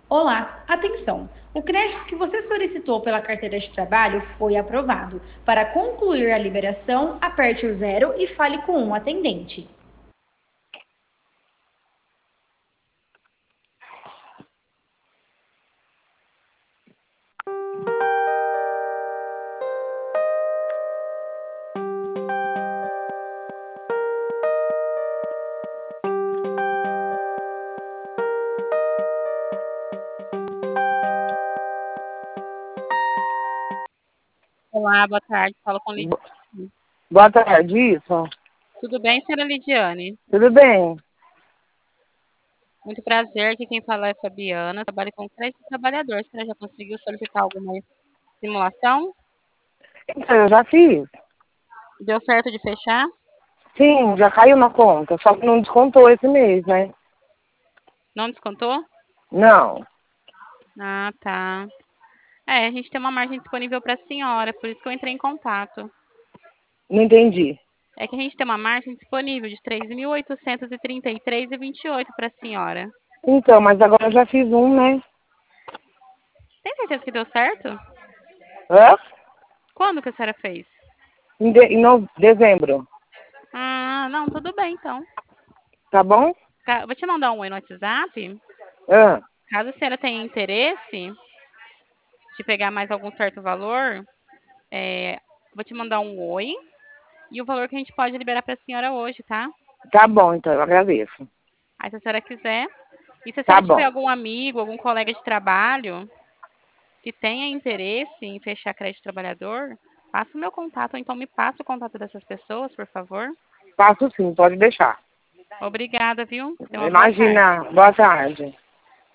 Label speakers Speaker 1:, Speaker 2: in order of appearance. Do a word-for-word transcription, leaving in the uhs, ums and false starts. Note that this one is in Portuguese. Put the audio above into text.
Speaker 1: Olá, atenção! O crédito que você solicitou pela carteira de trabalho foi aprovado. Para concluir a liberação, aperte o zero e fale com um atendente.
Speaker 2: Olá, boa tarde. Falo com Lidiane.
Speaker 3: Bo- Boa tarde, isso.
Speaker 2: Tudo bem, senhora Lidiane?
Speaker 3: Tudo bem?
Speaker 2: Muito prazer. Aqui quem fala é Fabiana. Trabalho com crédito trabalhador. A senhora já conseguiu solicitar alguma simulação?
Speaker 3: Então, eu já fiz.
Speaker 2: Deu certo de fechar?
Speaker 3: Sim, já caiu na conta, só que não descontou esse mês, né?
Speaker 2: Não descontou?
Speaker 3: Não,
Speaker 2: Ah, tá. É, a gente tem uma margem disponível para a senhora, por isso que eu entrei em contato.
Speaker 3: não entendi.
Speaker 2: É que a gente tem uma margem disponível de três mil oitocentos e trinta e três e vinte e oito para a senhora.
Speaker 3: Então, mas agora eu já fiz um, né?
Speaker 2: Tem certeza que deu certo?
Speaker 3: Hã?
Speaker 2: Quando que a senhora fez?
Speaker 3: Em, de, em no- dezembro,
Speaker 2: Ah, não, tudo bem então.
Speaker 3: tá bom?
Speaker 2: Ca- Vou te mandar um oi no WhatsApp.
Speaker 3: Hã?
Speaker 2: Caso a senhora tenha interesse de pegar mais algum certo valor, é, vou te mandar um oi e o valor que a gente pode liberar para a senhora hoje, tá?
Speaker 3: Tá bom, então, eu agradeço.
Speaker 2: Aí se a senhora quiser. E se a
Speaker 3: Tá
Speaker 2: senhora tiver
Speaker 3: bom.
Speaker 2: algum amigo, algum colega de trabalho que tenha interesse em fechar crédito trabalhador, passa o meu contato, ou então me passa o contato dessas pessoas, por favor.
Speaker 3: Faço sim, pode deixar.
Speaker 2: Obrigada, viu? Tenha uma boa tarde.
Speaker 3: Imagina, boa tarde.